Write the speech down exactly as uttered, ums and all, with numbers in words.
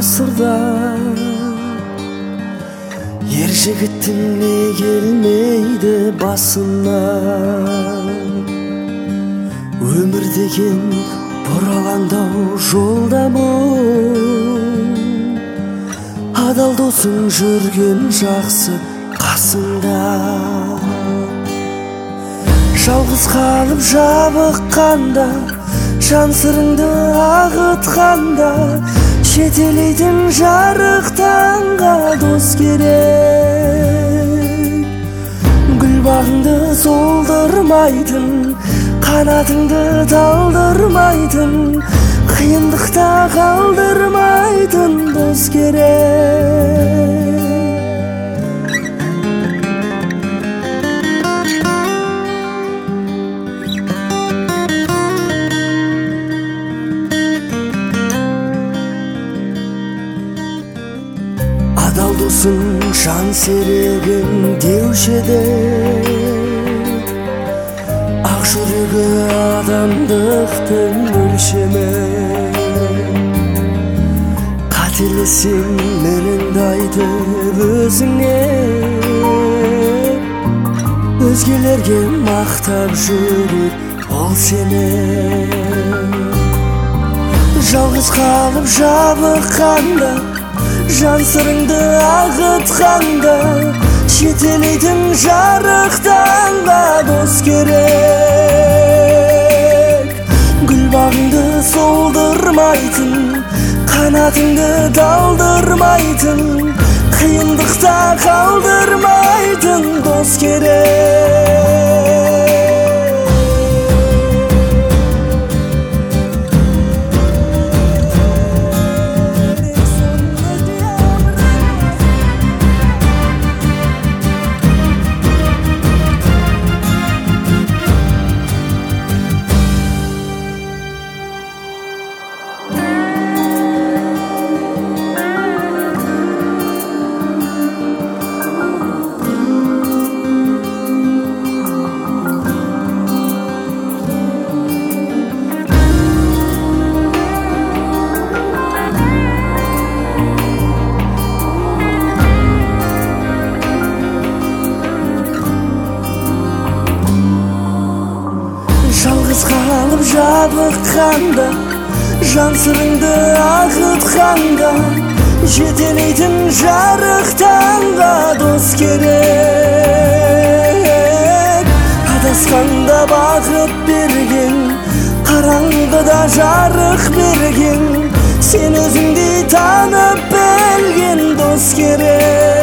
ғасырда ер жігіттің не келмейді басына. Өмір деген бұралаңдау жолдамын, адал досың жүрген жақсы қасыңда. Жалғыз қалып жабыққанда, жан сырыңды ағытқанда, жетелейтін жарық таңға дос керек. Гүл бағыңды солдырмайтын, қанатыңды талдырмайтын, қиындықта қалдырмайтын дос керек. Адал досың жан серегің деуші еді, ақ жүрегі адамдықтың өлшемі. Қателесең меніңді айтып өзіңе, өзгелерге мақтап жүрер ол сені. Жалғыз қалып жабыққанда, жан сырыңды ағытқанда, жетелейтін жарық таңға дос керек. Гүл бағыңды солдырмайтын, қанатыңды талдырмайтын, қиындықта қалдырмайтын дос керек. Жалғыз қалып жабыққанда, жан сырыңды ағытқанда, жетелейтін жарық таңға дос керек. Адасқанда бақыт берген, қараңғыда жарық берген, сен өзіңдей танып білген дос керек.